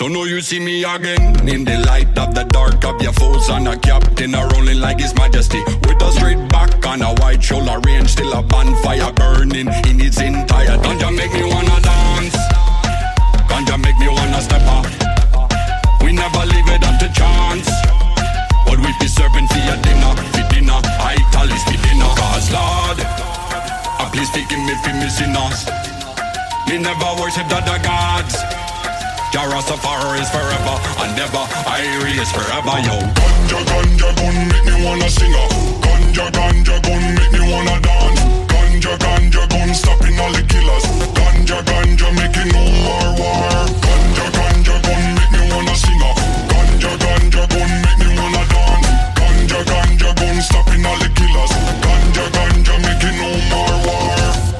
So now you see me again in the light of the dark of your foes, and a captain a rolling like his majesty with a straight back and a wide shoulder range, still a bonfire burning in its entire. Ganja make me wanna dance, ganja make me wanna step up. We never leave it up to chance. What we be serving for your dinner, I tell is for dinner. Cause Lord, please forgive me for missing us. Me never worship the other gods. Jah Rastafari is forever and never. Irie is forever, yo. Ganja, ganja, gun make me wanna sing. Ganja, ganja, gun make me wanna dance. Ganja, ganja, gun stopping all the killers. Ganja, ganja, making no more war. Ganja, ganja, gun make me wanna sing. Ganja, ganja, gun make me wanna dance. Ganja, ganja, gun stopping all the killers. Ganja, ganja, making no more war.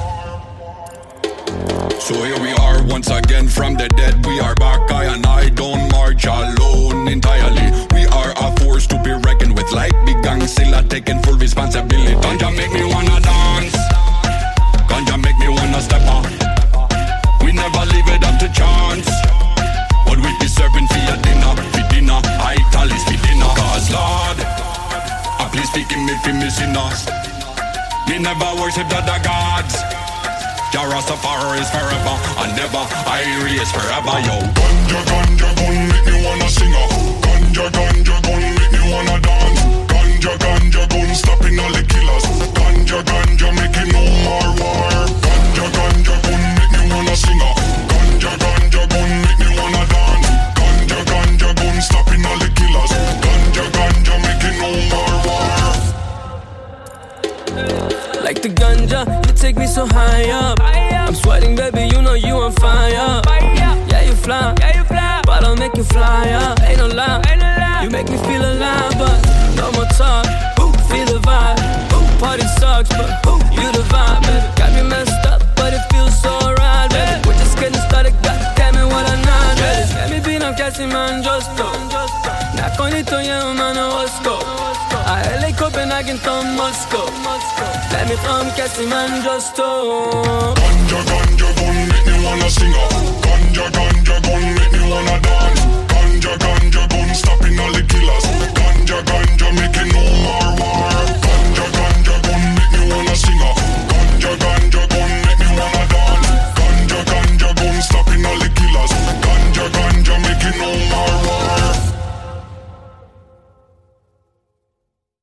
So here we are once again from the dead. We are back, I and I don't march alone entirely. We are a force to be reckoned with, like big gang Silla taking full responsibility. Ganja make me wanna dance, ganja make me wanna step up. We never leave it up to chance. What we be serving for your dinner, I tell is for dinner. Cause Lord, please forgive me for missing us. We never worship the other gods. Jah Rastafari is forever and never. Irie is forever, yo. Ganja, ganja, gun make me wanna sing. Ganja, ganja, gun make me wanna dance. Ganja, ganja, gun stopping all the killers. Ganja, ganja, making no more war. Ganja, ganja, gun make me wanna sing. Ganja, ganja, gun make me wanna dance. Ganja, ganja, gun stopping all the killers. Ganja, ganja, making no more war. Like the ganja, you take me so high up. I'm sweating, baby, you know you on fire. Yeah, you fly, but I'll make you fly up. Ain't no lie, you make me feel alive, but no more talk. Feel the vibe, party sucks, but you the vibe, baby. Got me messed up, but it feels so right, baby. We're just getting started, goddammit, what I not ready. Let me be no casting man, just go. Knock on it, yeah, man, let's go. I LA, Copenhagen, from Moscow. Let me come casting man, just go. Ganja, ganja, gun make me wanna sing. Ganja, ganja, gun make me wanna dance. Ganja, ganja, gun stopping all the killers. Ganja, ganja, making no more war.